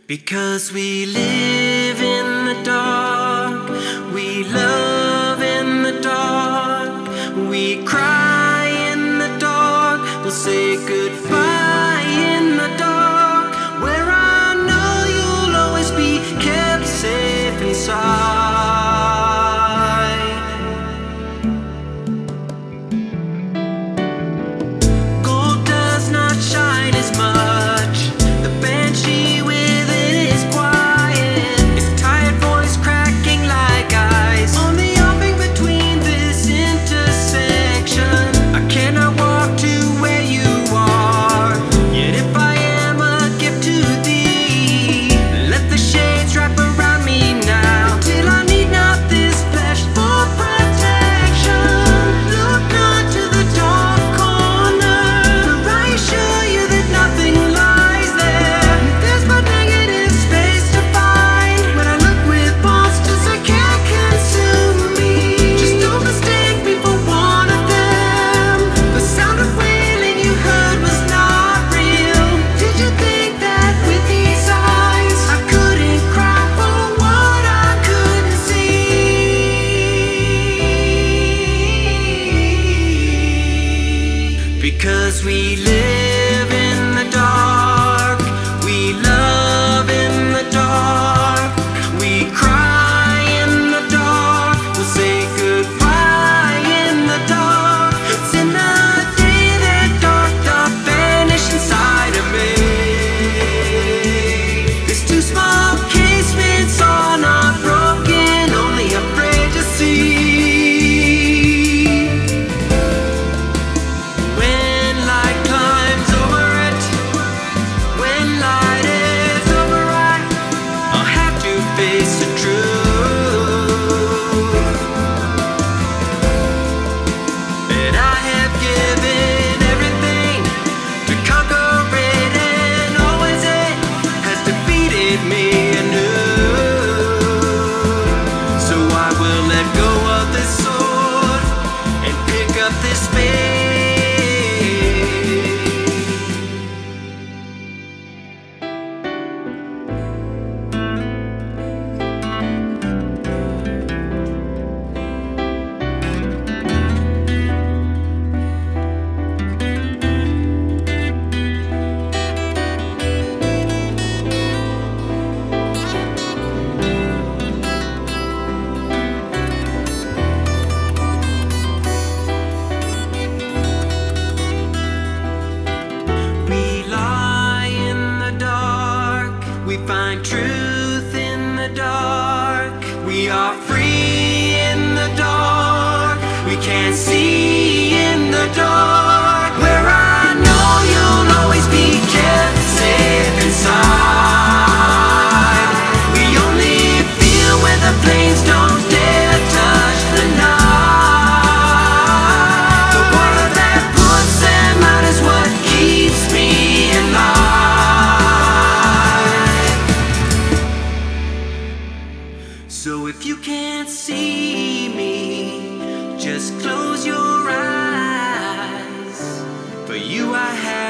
Because we live in the dark, we love in the dark, we cry in the dark, we'll say goodbye in the dark, where I know you'll always be kept safe inside. Gold does not shine as much, the banshee with it is quiet, its tired voice cracking like ice on the offing between this intersection. I cannot walk to where you are, yet if I am a gift to thee, let the shades wrap around me now, till I need not this flesh for protection. Look not to the dark corner, for I assure you that nothing lies there. There's but negative space to find. When I look with monsters that can't consume me, just don't mistake me for one of them. The sound of wailing you heard was not real. Did you think that with these eyes I couldn't cry for what I couldn't see? Because we live in the dark, we love in the dark, we cry in the dark, we'll say goodbye in the dark. It's in the day that dark doth vanish inside of me. These two small casements are not broken, only afraid to see. When light climbs over it, when light is overripe, I'll have to face the truth that I have given everything to conquer it, and always it has defeated me anew. So I will let go of this sword and pick up this spade. We lie in the dark, we find truth in the dark, we are free in the dark, we can't see in the dark, where I know you'll always be kept safe inside. We only feel where the flames don't dare touch the night. The water that puts them out is what keeps me alive. So if you can't see me, just close your eyes. For you I have